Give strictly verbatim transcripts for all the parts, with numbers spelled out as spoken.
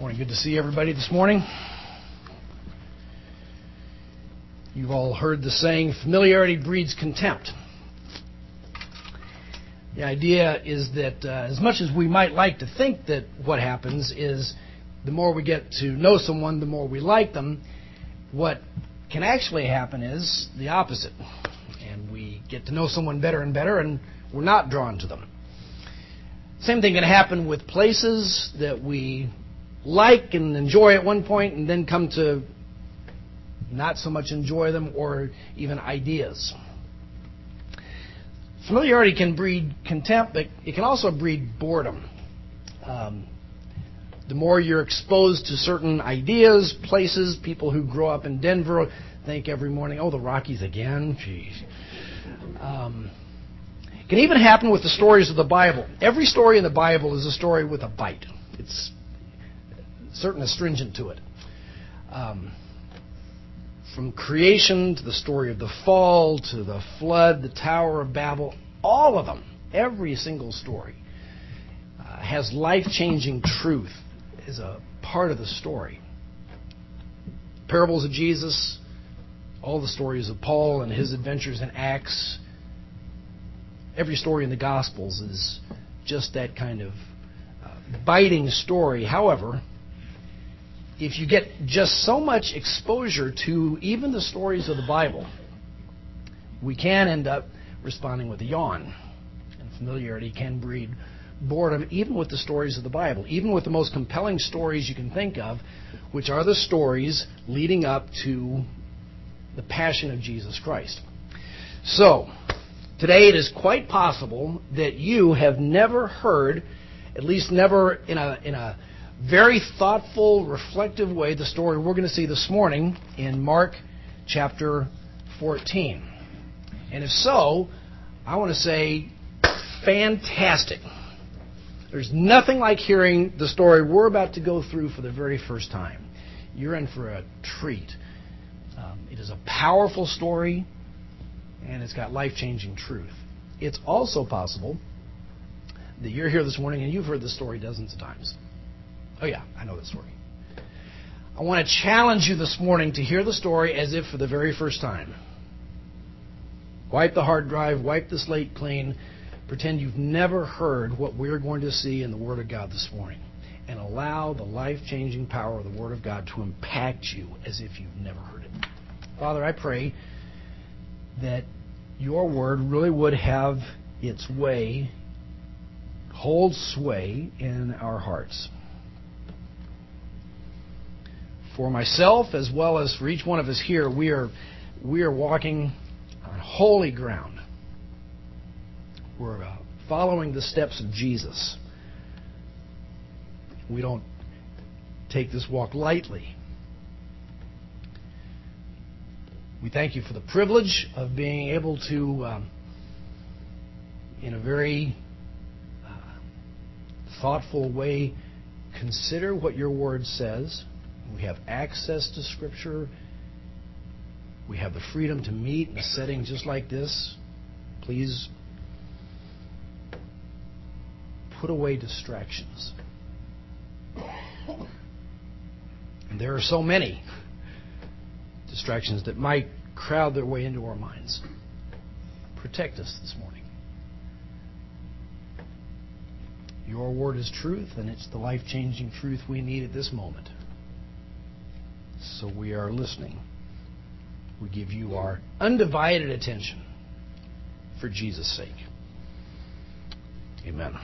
Morning. Good to see everybody this morning. You've all heard the saying, familiarity breeds contempt. The idea is that uh, as much as we might like to think that what happens is the more we get to know someone, the more we like them, what can actually happen is the opposite. And we get to know someone better and better, and we're not drawn to them. Same thing can happen with places that we like and enjoy at one point and then come to not so much enjoy them, or even ideas. Familiarity can breed contempt, but it can also breed boredom. Um, the more you're exposed to certain ideas, places, people who grow up in Denver think every morning, oh, the Rockies again? Jeez. Um, it can even happen with the stories of the Bible. Every story in the Bible is a story with a bite. It's certain astringent to it. Um, from creation to the story of the fall to the flood, the Tower of Babel, all of them, every single story, uh, has life-changing truth as a part of the story. Parables of Jesus, all the stories of Paul and his adventures in Acts, every story in the Gospels is just that kind of uh, biting story. However, if you get just so much exposure to even the stories of the Bible, we can end up responding with a yawn. And familiarity can breed boredom even with the stories of the Bible, even with the most compelling stories you can think of, which are the stories leading up to the passion of Jesus Christ. So, today it is quite possible that you have never heard, at least never in a in a very thoughtful, reflective way, the story we're going to see this morning in Mark chapter fourteen. And if so, I want to say, fantastic. There's nothing like hearing the story we're about to go through for the very first time. You're in for a treat. Um, it is a powerful story, and it's got life-changing truth. It's also possible that you're here this morning and you've heard the story dozens of times. Oh yeah, I know the story. I want to challenge you this morning to hear the story as if for the very first time. Wipe the hard drive, wipe the slate clean, pretend you've never heard what we're going to see in the Word of God this morning, and allow the life-changing power of the Word of God to impact you as if you've never heard it. Father, I pray that your Word really would have its way, hold sway in our hearts. For myself, as well as for each one of us here, we are we are walking on holy ground. We're uh, following the steps of Jesus. We don't take this walk lightly. We thank you for the privilege of being able to, um, in a very uh, thoughtful way, consider what your word says. We have access to Scripture. We have the freedom to meet in a setting just like this. Please put away distractions. And there are so many distractions that might crowd their way into our minds. Protect us this morning. Your word is truth, and it's the life-changing truth we need at this moment. So we are listening. We give you our undivided attention for Jesus' sake. Amen.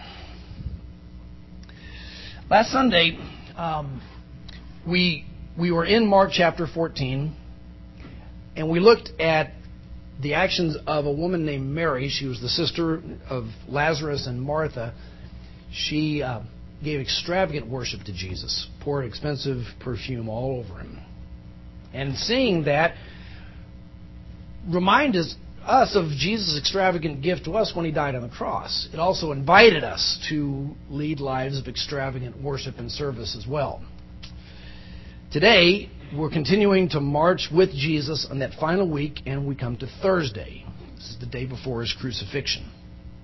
Last Sunday, um, we we were in Mark chapter fourteen, and we looked at the actions of a woman named Mary. She was the sister of Lazarus and Martha. She uh, gave extravagant worship to Jesus, poured expensive perfume all over him. And seeing that reminded us, us of Jesus' extravagant gift to us when he died on the cross. It also invited us to lead lives of extravagant worship and service as well. Today, we're continuing to march with Jesus on that final week, and we come to Thursday. This is the day before his crucifixion.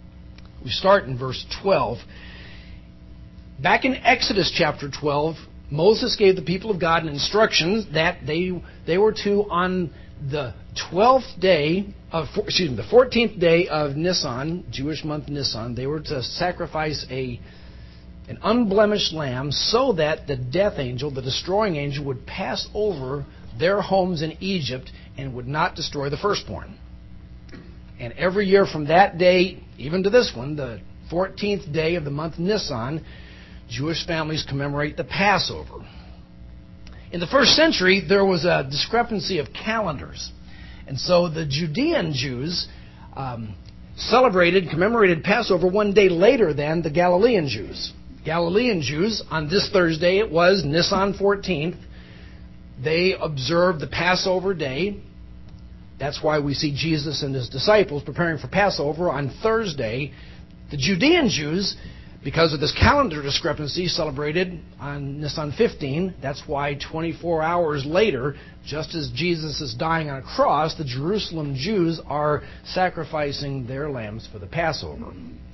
We start in verse twelve. Back in Exodus chapter twelve, Moses gave the people of God an instruction that they they were to, on the twelfth day of, excuse me, the fourteenth day of Nisan, Jewish month Nisan, they were to sacrifice a an unblemished lamb so that the death angel, the destroying angel, would pass over their homes in Egypt and would not destroy the firstborn. And every year from that day, even to this one, the fourteenth day of the month Nisan, Jewish families commemorate the Passover. In the first century, there was a discrepancy of calendars. And so the Judean Jews um, celebrated, commemorated Passover one day later than the Galilean Jews. Galilean Jews, on this Thursday, it was Nisan fourteenth, they observed the Passover day. That's why we see Jesus and his disciples preparing for Passover on Thursday. The Judean Jews, because of this calendar discrepancy, celebrated on Nisan fifteenth. That's why twenty-four hours later, just as Jesus is dying on a cross, the Jerusalem Jews are sacrificing their lambs for the Passover.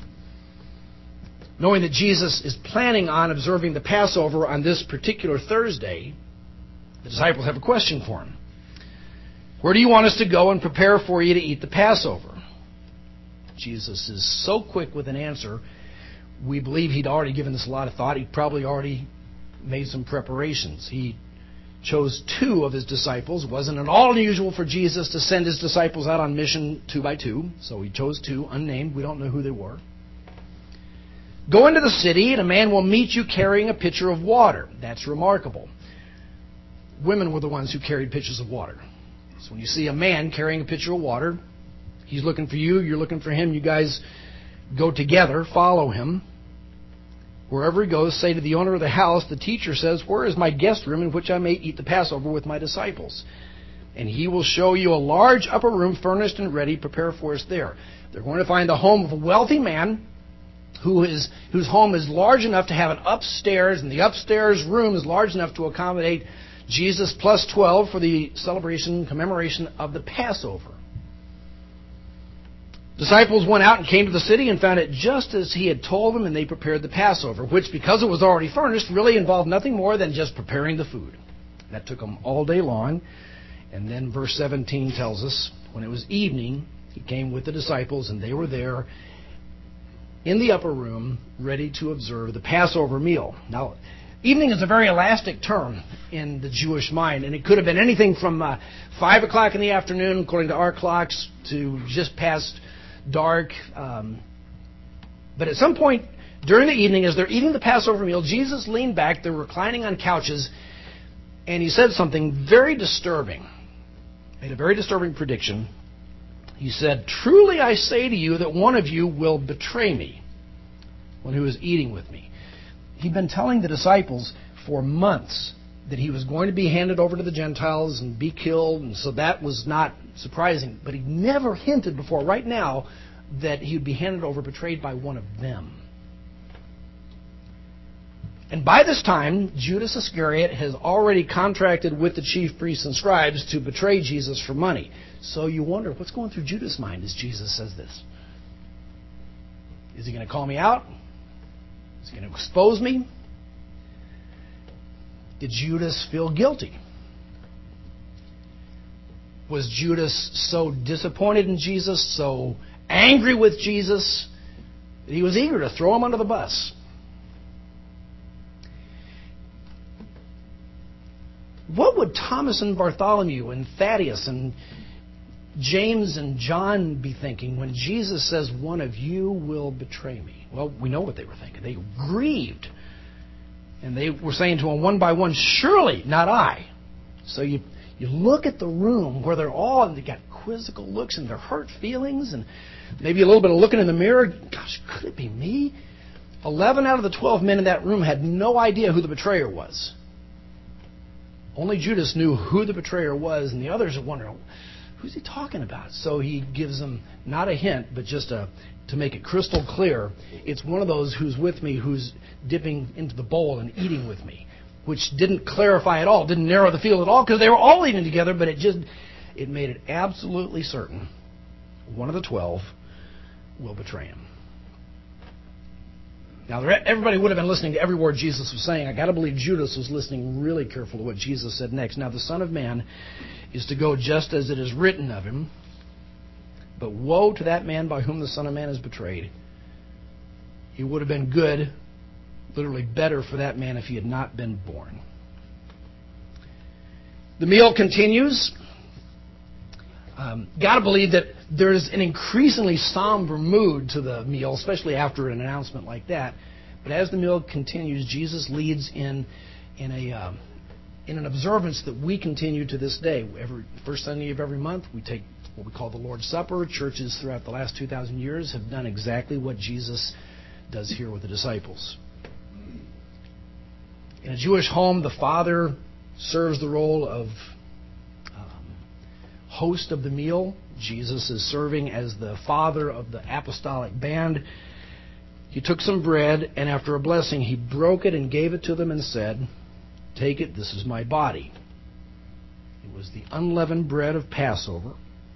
Knowing that Jesus is planning on observing the Passover on this particular Thursday, the disciples have a question for him. Where do you want us to go and prepare for you to eat the Passover? Jesus is so quick with an answer. We believe he'd already given this a lot of thought. He'd probably already made some preparations. He chose two of his disciples. It wasn't at all unusual for Jesus to send his disciples out on mission two by two. So he chose two, unnamed. We don't know who they were. Go into the city, and a man will meet you carrying a pitcher of water. That's remarkable. Women were the ones who carried pitchers of water. So when you see a man carrying a pitcher of water, he's looking for you, you're looking for him. You guys go together, follow him. Wherever he goes, say to the owner of the house, the teacher says, where is my guest room in which I may eat the Passover with my disciples? And he will show you a large upper room furnished and ready. Prepare for us there. They're going to find the home of a wealthy man who is, whose home is large enough to have an upstairs, and the upstairs room is large enough to accommodate Jesus plus twelve for the celebration, commemoration of the Passover. Disciples went out and came to the city and found it just as he had told them, and they prepared the Passover, which, because it was already furnished, really involved nothing more than just preparing the food. That took them all day long. And then verse seventeen tells us, when it was evening, he came with the disciples, and they were there in the upper room, ready to observe the Passover meal. Now, evening is a very elastic term in the Jewish mind, and it could have been anything from uh, five o'clock in the afternoon, according to our clocks, to just past dark. Um, but at some point during the evening, as they're eating the Passover meal, Jesus leaned back. They're reclining on couches, and he said something very disturbing. Made a very disturbing prediction. He said, truly I say to you that one of you will betray me, one who is eating with me. He'd been telling the disciples for months that he was going to be handed over to the Gentiles and be killed, and so that was not surprising. But he never hinted before, right now, that he would be handed over, betrayed by one of them. And by this time, Judas Iscariot has already contracted with the chief priests and scribes to betray Jesus for money. So you wonder, what's going through Judas' mind as Jesus says this? Is he going to call me out? Is he going to expose me? Did Judas feel guilty? Was Judas so disappointed in Jesus, so angry with Jesus, that he was eager to throw him under the bus? What would Thomas and Bartholomew and Thaddeus and James and John be thinking when Jesus says, one of you will betray me? Well, we know what they were thinking. They grieved. And they were saying to him one by one, surely not I. So you you look at the room where they're all, and they got quizzical looks and their hurt feelings, and maybe a little bit of looking in the mirror. Gosh, could it be me? Eleven out of the twelve men in that room had no idea who the betrayer was. Only Judas knew who the betrayer was, and the others are wondering, who's he talking about? So he gives them not a hint, but just a, to make it crystal clear, it's one of those who's with me, who's dipping into the bowl and eating with me, which didn't clarify at all, didn't narrow the field at all, because they were all eating together, but it just, it made it absolutely certain one of the twelve will betray him. Now, everybody would have been listening to every word Jesus was saying. I got to believe Judas was listening really careful to what Jesus said next. Now, the Son of Man is to go just as it is written of him. But woe to that man by whom the Son of Man is betrayed. It would have been good, literally better for that man if he had not been born. The meal continues. Um, got to believe that there's an increasingly somber mood to the meal, especially after an announcement like that. But as the meal continues, Jesus leads in in a um, in an observance that we continue to this day. Every first Sunday of every month, we take what we call the Lord's Supper. Churches throughout the last two thousand years have done exactly what Jesus does here with the disciples. In a Jewish home, the father serves the role of host of the meal. Jesus is serving as the father of the apostolic band. He took some bread, and after a blessing, he broke it and gave it to them and said, "Take it, this is my body." It was the unleavened bread of Passover.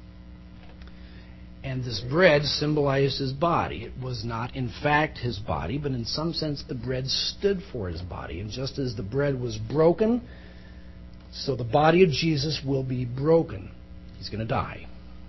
And this bread symbolized his body. It was not, in fact, his body, but in some sense, the bread stood for his body. And just as the bread was broken, so the body of Jesus will be broken. He's going to die.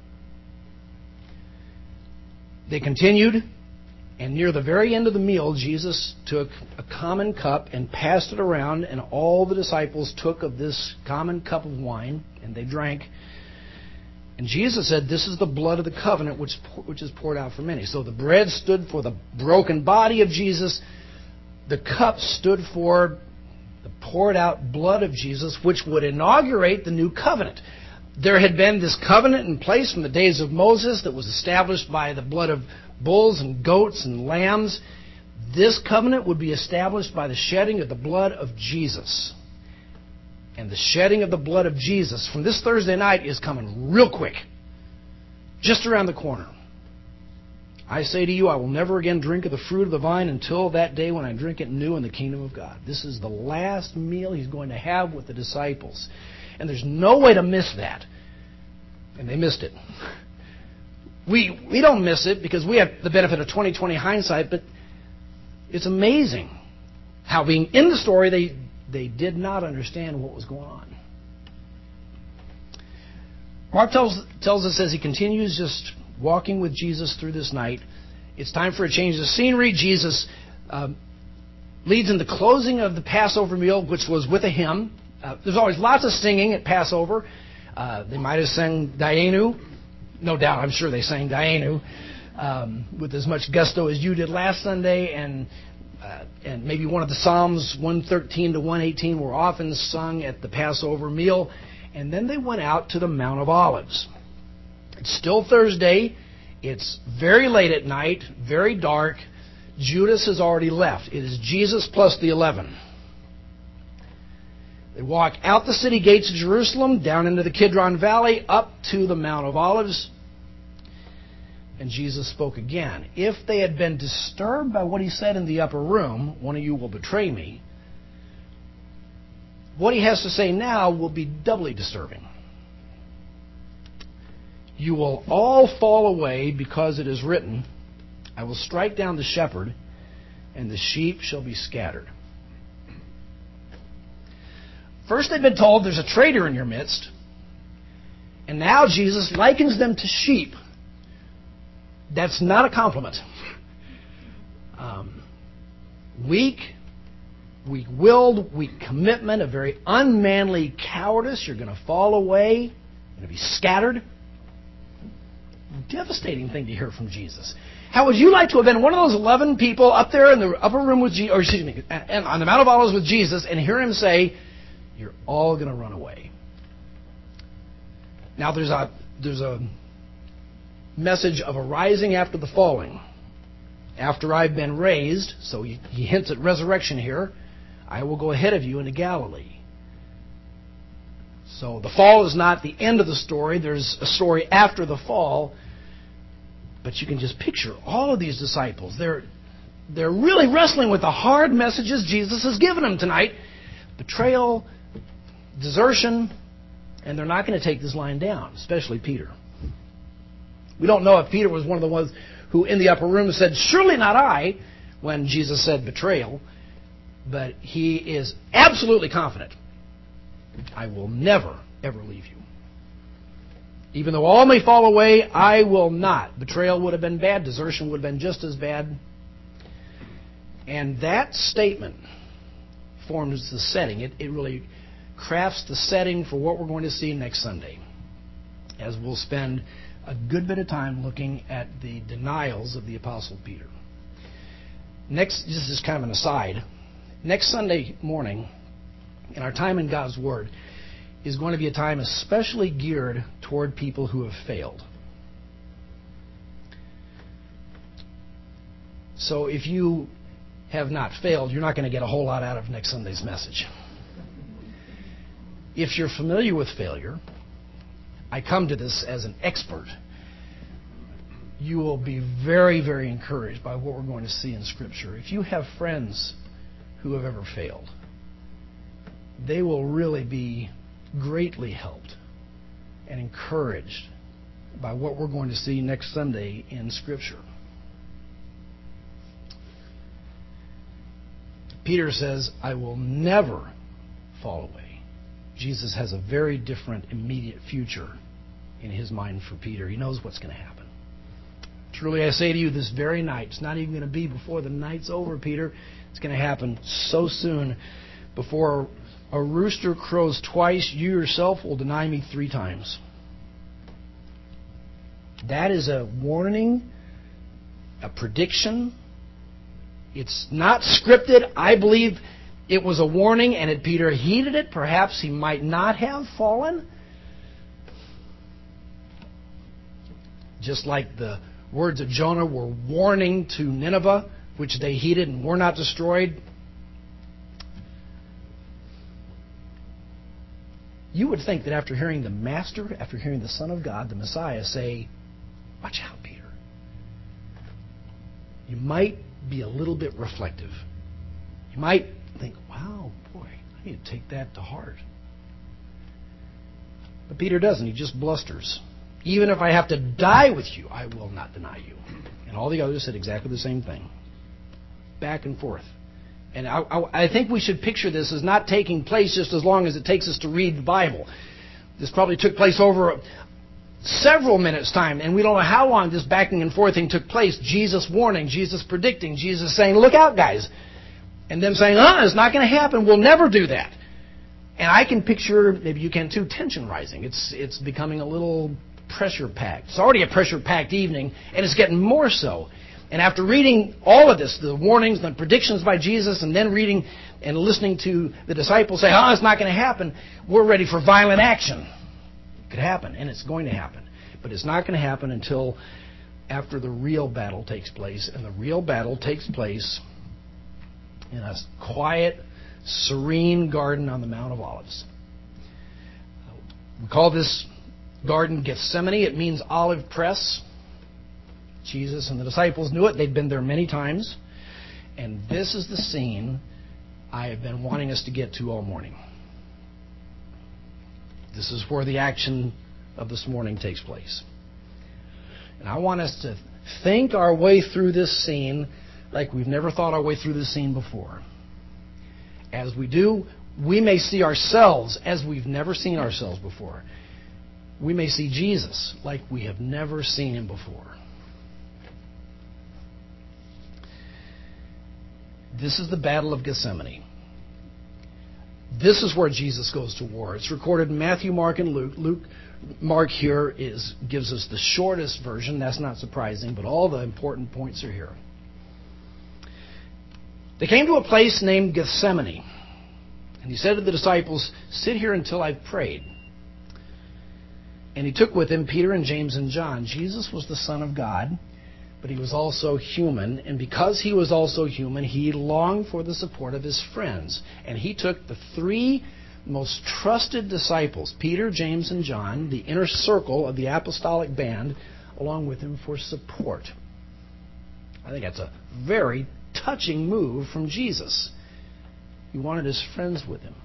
They continued, and near the very end of the meal, Jesus took a common cup and passed it around, and all the disciples took of this common cup of wine, and they drank. And Jesus said, "This is the blood of the covenant which, which is poured out for many." So the bread stood for the broken body of Jesus. The cup stood for the poured out blood of Jesus, which would inaugurate the new covenant. There had been this covenant in place from the days of Moses that was established by the blood of bulls and goats and lambs. This covenant would be established by the shedding of the blood of Jesus. And the shedding of the blood of Jesus from this Thursday night is coming real quick. Just around the corner. I say to you, I will never again drink of the fruit of the vine until that day when I drink it new in the kingdom of God. This is the last meal he's going to have with the disciples. And there's no way to miss that. And they missed it. We we don't miss it because we have the benefit of twenty twenty hindsight, but it's amazing how being in the story, they, they did not understand what was going on. Mark tells, tells us as he continues just walking with Jesus through this night, it's time for a change of scenery. Jesus um, leads in the closing of the Passover meal, which was with a hymn. Uh, there's always lots of singing at Passover. Uh, they might have sang Dayenu. No doubt, I'm sure they sang Dayenu um, with as much gusto as you did last Sunday. And uh, and maybe one of the Psalms, one thirteen to one eighteen, were often sung at the Passover meal. And then they went out to the Mount of Olives. It's still Thursday. It's very late at night, very dark. Judas has already left. It is Jesus plus the eleven. They walk out the city gates of Jerusalem, down into the Kidron Valley, up to the Mount of Olives. And Jesus spoke again. If they had been disturbed by what he said in the upper room, "One of you will betray me," what he has to say now will be doubly disturbing. "You will all fall away because it is written, I will strike down the shepherd, and the sheep shall be scattered." First they've been told there's a traitor in your midst. And now Jesus likens them to sheep. That's not a compliment. Um, weak, weak-willed, weak commitment, a very unmanly cowardice. You're going to fall away. You're going to be scattered. Devastating thing to hear from Jesus. How would you like to have been one of those eleven people up there in the upper room with Jesus, or excuse me, on the Mount of Olives with Jesus, and hear him say, "You're all going to run away"? Now there's a there's a message of a rising after the falling. After I've been raised, so he, he hints at resurrection here, I will go ahead of you into Galilee. So the fall is not the end of the story. There's a story after the fall. But you can just picture all of these disciples. They're, they're really wrestling with the hard messages Jesus has given them tonight. Betrayal, desertion, and they're not going to take this line down, especially Peter. We don't know if Peter was one of the ones who in the upper room said, "Surely not I," when Jesus said betrayal, but he is absolutely confident, I will never, ever leave you. Even though all may fall away, I will not. Betrayal would have been bad. Desertion would have been just as bad. And that statement forms the setting. It, it really crafts the setting for what we're going to see next Sunday, as we'll spend a good bit of time looking at the denials of the Apostle Peter. Next, this is kind of an aside. Next Sunday morning, in our time in God's Word, is going to be a time especially geared toward people who have failed. So if you have not failed, you're not going to get a whole lot out of next Sunday's message. If you're familiar with failure, I come to this as an expert, you will be very, very encouraged by what we're going to see in Scripture. If you have friends who have ever failed, they will really be greatly helped and encouraged by what we're going to see next Sunday in Scripture. Peter says, I will never fall away. Jesus has a very different immediate future in his mind for Peter. He knows what's going to happen. Truly I say to you, this very night, it's not even going to be before the night's over, Peter. It's going to happen so soon. Before a rooster crows twice, you yourself will deny me three times. That is a warning, a prediction. It's not scripted. I believe it was a warning, and if Peter heeded it, perhaps he might not have fallen. Just like the words of Jonah were warning to Nineveh, which they heeded and were not destroyed. You would think that after hearing the Master, after hearing the Son of God, the Messiah, say, watch out, Peter, you might be a little bit reflective. You might think, wow, boy, I need to take that to heart. But Peter doesn't. He just blusters. Even if I have to die with you, I will not deny you. And all the others said exactly the same thing. Back and forth. And I, I, I think we should picture this as not taking place just as long as it takes us to read the Bible. This probably took place over several minutes' time, and we don't know how long this backing and forth thing took place. Jesus warning, Jesus predicting, Jesus saying, look out, guys. And them saying, uh, it's not going to happen. We'll never do that. And I can picture, maybe you can too, tension rising. It's it's becoming a little pressure-packed. It's already a pressure-packed evening, and it's getting more so. And after reading all of this, the warnings, the predictions by Jesus, and then reading and listening to the disciples say, oh, it's not going to happen, we're ready for violent action. It could happen, and it's going to happen. But it's not going to happen until after the real battle takes place. And the real battle takes place in a quiet, serene garden on the Mount of Olives. We call this garden Gethsemane. It means olive press. Jesus and the disciples knew it. They'd been there many times. And this is the scene I have been wanting us to get to all morning. This is where the action of this morning takes place. And I want us to think our way through this scene like we've never thought our way through this scene before. As we do, we may see ourselves as we've never seen ourselves before. We may see Jesus like we have never seen him before. This is the Battle of Gethsemane. This is where Jesus goes to war. It's recorded in Matthew, Mark, and Luke. Luke, Mark here is gives us the shortest version. That's not surprising, but all the important points are here. They came to a place named Gethsemane, and he said to the disciples, sit here until I've prayed. And he took with him Peter and James and John. Jesus was the Son of God, but he was also human. And because he was also human, he longed for the support of his friends. And he took the three most trusted disciples, Peter, James, and John, the inner circle of the apostolic band, along with him for support. I think that's a very touching move from Jesus. He wanted his friends with him.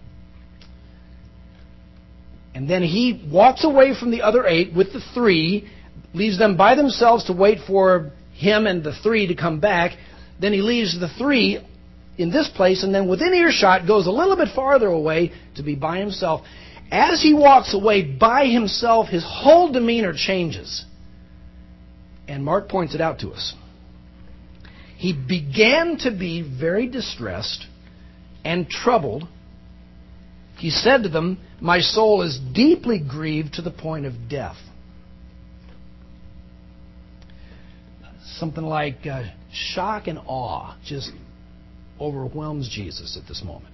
And then he walks away from the other eight with the three, leaves them by themselves to wait for him and the three to come back. Then he leaves the three in this place, and then within earshot goes a little bit farther away to be by himself. As he walks away by himself, his whole demeanor changes. And Mark points it out to us. He began to be very distressed and troubled. He said to them, "My soul is deeply grieved to the point of death." Something like uh, shock and awe just overwhelms Jesus at this moment.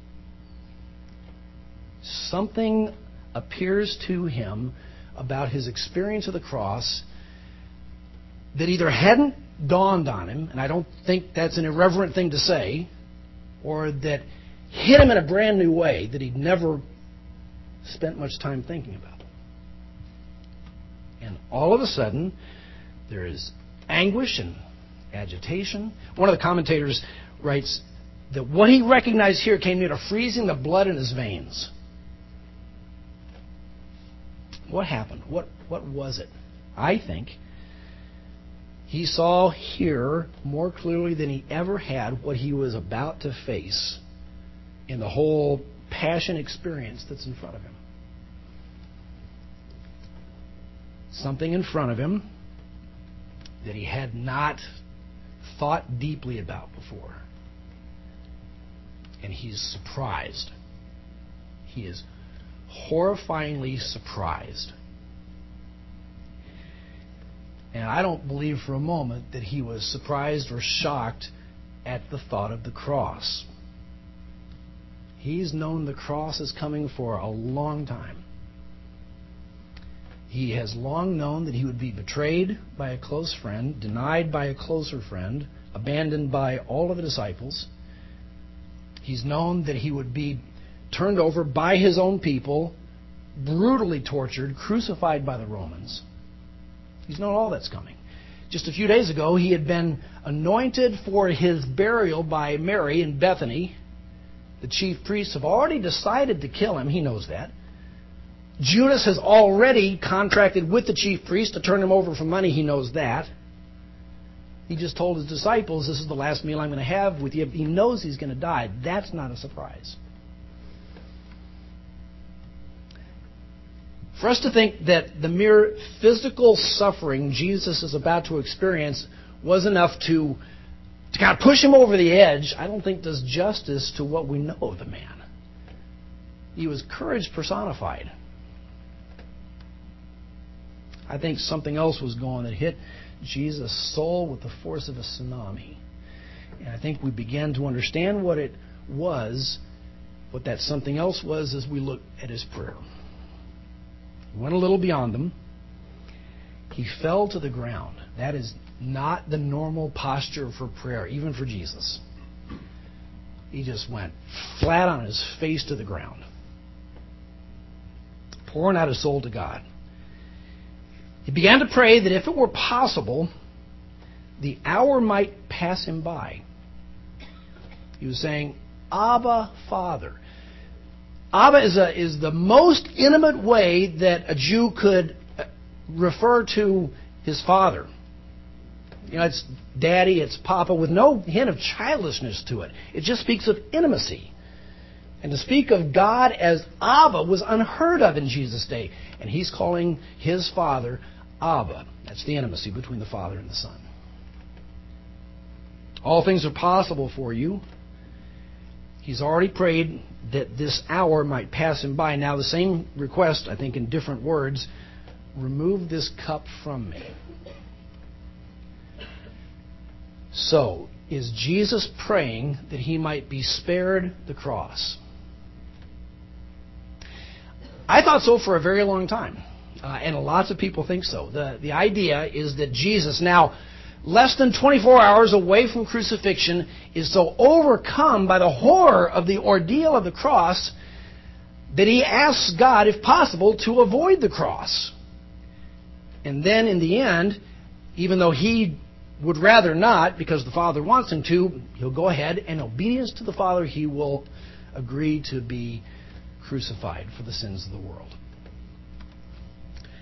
Something appears to him about his experience of the cross that either hadn't dawned on him, and I don't think that's an irreverent thing to say, or that hit him in a brand new way that he'd never spent much time thinking about. And all of a sudden, there is anguish and agitation. One of the commentators writes that what he recognized here came near to freezing the blood in his veins. What happened? What, what was it? I think he saw here more clearly than he ever had what he was about to face in the whole passion experience that's in front of him. Something in front of him that he had not thought deeply about before. And he's surprised. He is horrifyingly surprised. And I don't believe for a moment that he was surprised or shocked at the thought of the cross. He's known the cross is coming for a long time. He has long known that he would be betrayed by a close friend, denied by a closer friend, abandoned by all of the disciples. He's known that he would be turned over by his own people, brutally tortured, crucified by the Romans. He's known all that's coming. Just a few days ago, he had been anointed for his burial by Mary in Bethany. The chief priests have already decided to kill him. He knows that. Judas has already contracted with the chief priest to turn him over for money. He knows that. He just told his disciples, "This is the last meal I'm going to have with you." He knows he's going to die. That's not a surprise. For us to think that the mere physical suffering Jesus is about to experience was enough to, to kind of push him over the edge, I don't think does justice to what we know of the man. He was courage personified. I think something else was going that hit Jesus' soul with the force of a tsunami. And I think we began to understand what it was, what that something else was, as we look at his prayer. He went a little beyond them. He fell to the ground. That is not the normal posture for prayer, even for Jesus. He just went flat on his face to the ground, pouring out his soul to God. He began to pray that if it were possible, the hour might pass him by. He was saying, "Abba, Father." Abba is, a, is the most intimate way that a Jew could refer to his father. You know, it's daddy, it's papa, with no hint of childishness to it. It just speaks of intimacy. And to speak of God as Abba was unheard of in Jesus' day. And he's calling his Father Abba. That's the intimacy between the Father and the Son. All things are possible for you. He's already prayed that this hour might pass him by. Now the same request, I think in different words, remove this cup from me. So, is Jesus praying that he might be spared the cross? I thought so for a very long time, uh, and lots of people think so. The, the idea is that Jesus, now less than twenty-four hours away from crucifixion, is so overcome by the horror of the ordeal of the cross that he asks God, if possible, to avoid the cross. And then in the end, even though he would rather not, because the Father wants him to, he'll go ahead, and in obedience to the Father, he will agree to be crucified for the sins of the world.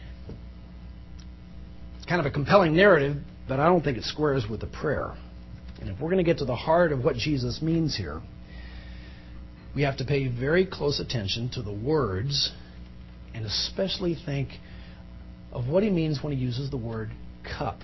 It's kind of a compelling narrative, but I don't think it squares with the prayer. And if we're going to get to the heart of what Jesus means here, we have to pay very close attention to the words and especially think of what he means when he uses the word cup.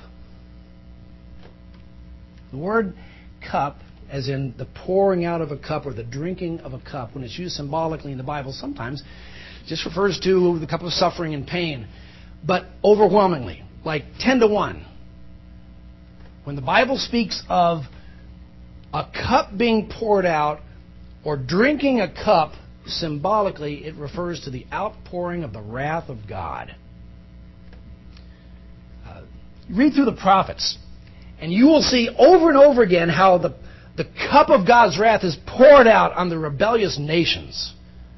The word cup, as in the pouring out of a cup or the drinking of a cup, when it's used symbolically in the Bible, sometimes just refers to the cup of suffering and pain. But overwhelmingly, like ten to one, when the Bible speaks of a cup being poured out or drinking a cup, symbolically, it refers to the outpouring of the wrath of God. Uh, read through the prophets, and you will see over and over again how the, the cup of God's wrath is poured out on the rebellious nations.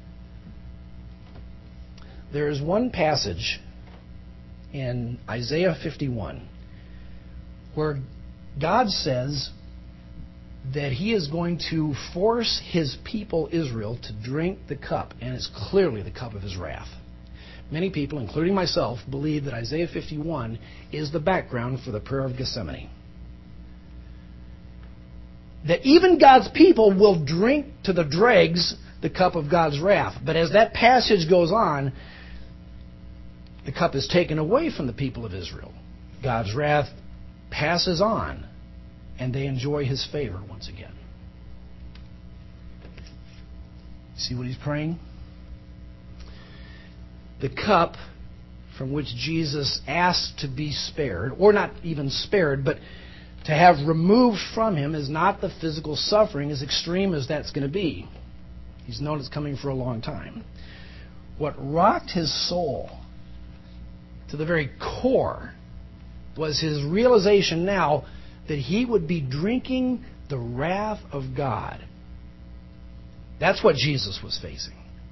There is one passage in Isaiah fifty-one where God says that He is going to force His people Israel to drink the cup, and it's clearly the cup of His wrath. Many people, including myself, believe that Isaiah fifty-one is the background for the prayer of Gethsemane. That even God's people will drink to the dregs the cup of God's wrath. But as that passage goes on, the cup is taken away from the people of Israel. God's wrath passes on, and they enjoy His favor once again. See what he's praying? The cup from which Jesus asked to be spared, or not even spared, but to have removed from Him, is not the physical suffering, as extreme as that's going to be. He's known it's coming for a long time. What rocked His soul to the very core was His realization now that He would be drinking the wrath of God. That's what Jesus was facing.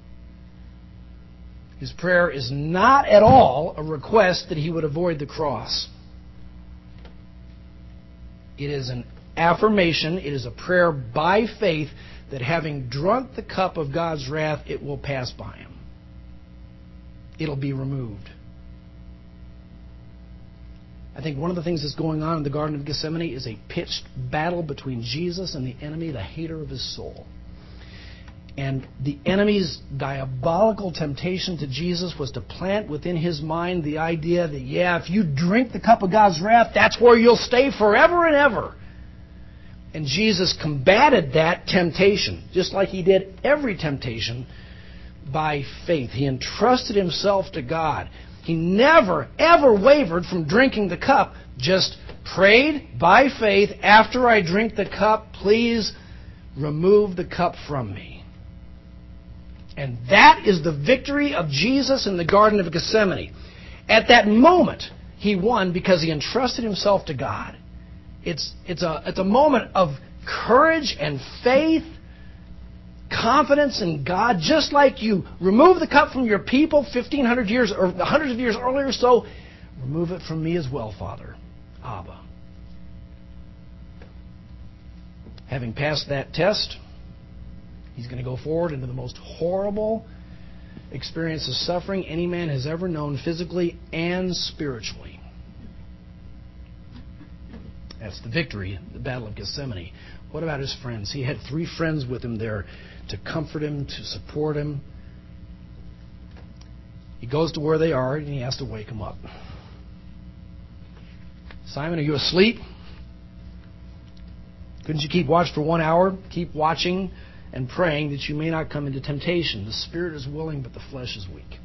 His prayer is not at all a request that He would avoid the cross. It is an affirmation, it is a prayer by faith that having drunk the cup of God's wrath, it will pass by Him. It'll be removed. I think one of the things that's going on in the Garden of Gethsemane is a pitched battle between Jesus and the enemy, the hater of His soul. And the enemy's diabolical temptation to Jesus was to plant within His mind the idea that, yeah, if you drink the cup of God's wrath, that's where you'll stay forever and ever. And Jesus combated that temptation, just like He did every temptation, by faith. He entrusted Himself to God. He never, ever wavered from drinking the cup, just prayed by faith, after I drink the cup, please remove the cup from me. And that is the victory of Jesus in the Garden of Gethsemane. At that moment, He won because He entrusted Himself to God. It's, it's, a, it's a moment of courage and faith, confidence in God, just like you remove the cup from your people fifteen hundred years or hundreds of years earlier, so remove it from me as well, Father. Abba. Having passed that test, He's going to go forward into the most horrible experience of suffering any man has ever known, physically and spiritually. That's the victory, the Battle of Gethsemane. What about His friends? He had three friends with Him there to comfort Him, to support Him. He goes to where they are, and He has to wake them up. Simon, are you asleep? Couldn't you keep watch for one hour? Keep watching and praying that you may not come into temptation. The spirit is willing, but the flesh is weak.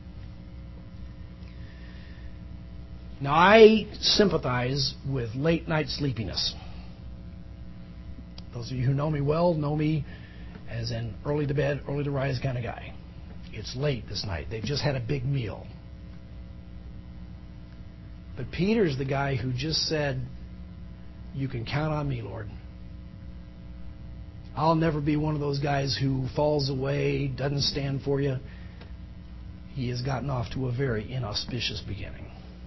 Now, I sympathize with late night sleepiness. Those of you who know me well know me as an early to bed, early to rise kind of guy. It's late this night. They've just had a big meal. But Peter's the guy who just said, "You can count on me, Lord. I'll never be one of those guys who falls away, doesn't stand for you." He has gotten off to a very inauspicious beginning.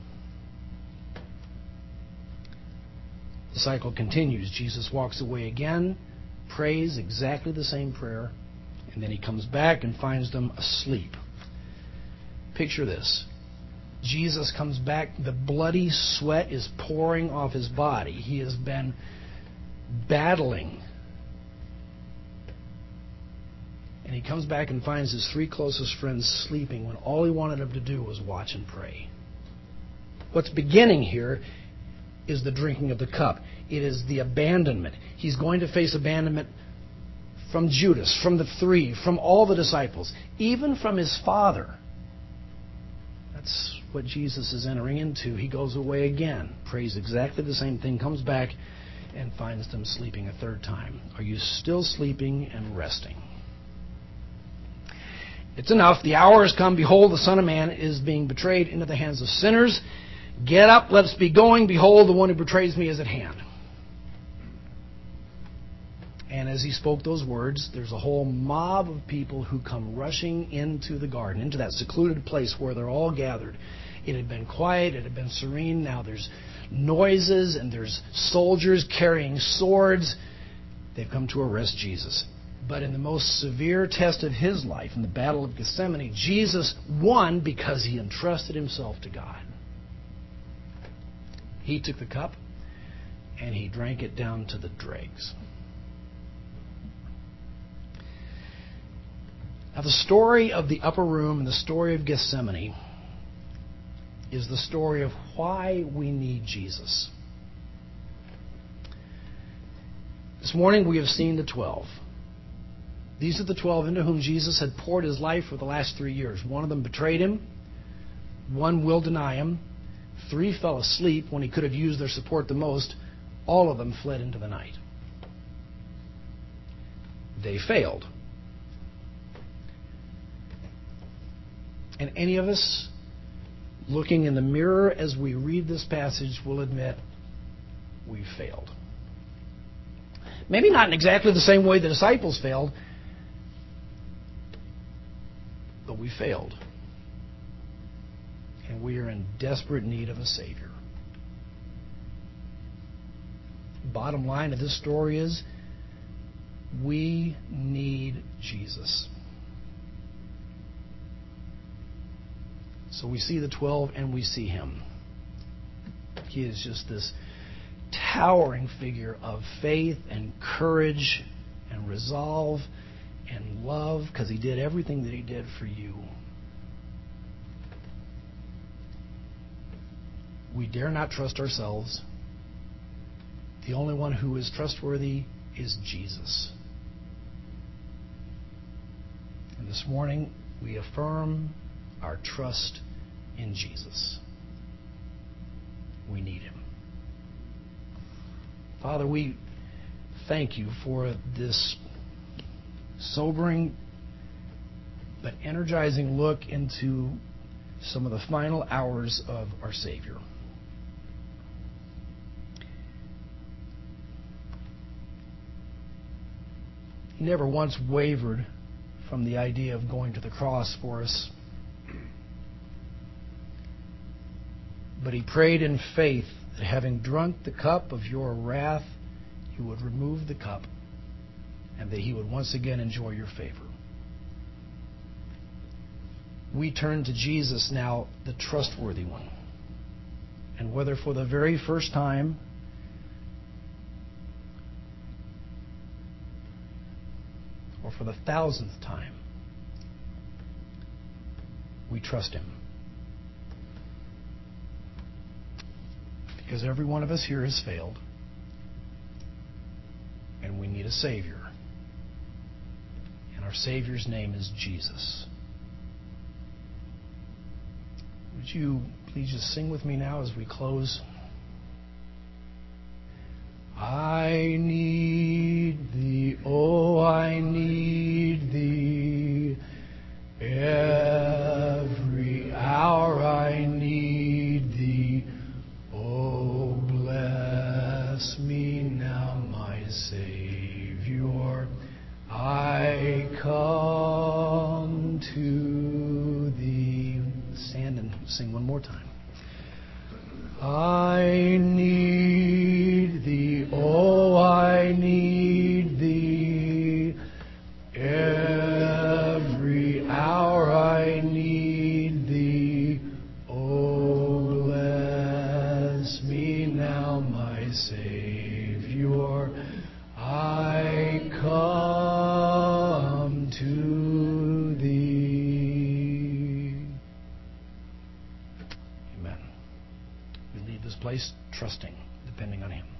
The cycle continues. Jesus walks away again, prays exactly the same prayer, and then He comes back and finds them asleep. Picture this. Jesus comes back, the bloody sweat is pouring off His body. He has been battling. And he comes back and finds his three closest friends sleeping when all he wanted them to do was watch and pray. What's beginning here is the drinking of the cup. It is the abandonment. He's going to face abandonment from Judas, from the three, from all the disciples, even from his Father. That's what Jesus is entering into. He goes away again, prays exactly the same thing, comes back and finds them sleeping a third time. Are you still sleeping and resting? It's enough. The hour has come. Behold, the Son of Man is being betrayed into the hands of sinners. Get up, let us be going. Behold, the one who betrays me is at hand. And as he spoke those words, there's a whole mob of people who come rushing into the garden, into that secluded place where they're all gathered. It had been quiet, it had been serene. Now there's noises and there's soldiers carrying swords. They've come to arrest Jesus. But in the most severe test of his life, in the Battle of Gethsemane, Jesus won because he entrusted himself to God. He took the cup and he drank it down to the dregs. Now, the story of the upper room and the story of Gethsemane is the story of why we need Jesus. This morning we have seen the twelve. These are the twelve into whom Jesus had poured his life for the last three years. One of them betrayed him. One will deny him. Three fell asleep when he could have used their support the most. All of them fled into the night. They failed. And any of us looking in the mirror as we read this passage will admit we failed. Maybe not in exactly the same way the disciples failed, but we failed. And we are in desperate need of a Savior. Bottom line of this story is we need Jesus. So we see the twelve and we see him. He is just this towering figure of faith and courage and resolve and love because he did everything that he did for you. We dare not trust ourselves. The only one who is trustworthy is Jesus. And this morning we affirm our trust in Jesus. We need him. Father, we thank you for this sobering but energizing look into some of the final hours of our Savior. He never once wavered from the idea of going to the cross for us. But he prayed in faith that having drunk the cup of your wrath, you would remove the cup and that he would once again enjoy your favor. We turn to Jesus now, the trustworthy one. And whether for the very first time or for the thousandth time, we trust him. Because every one of us here has failed. And we need a Savior. And our Savior's name is Jesus. Would you please just sing with me now as we close? I need thee, oh, I need thee. Every hour I need thee. Oh, bless me now, my Savior. I come to thee. Stand and sing one more time. I need thee, oh, I need thee. Every hour I need thee. Oh, bless me now, my Savior. to Thee. Amen. We leave this place trusting, depending on Him.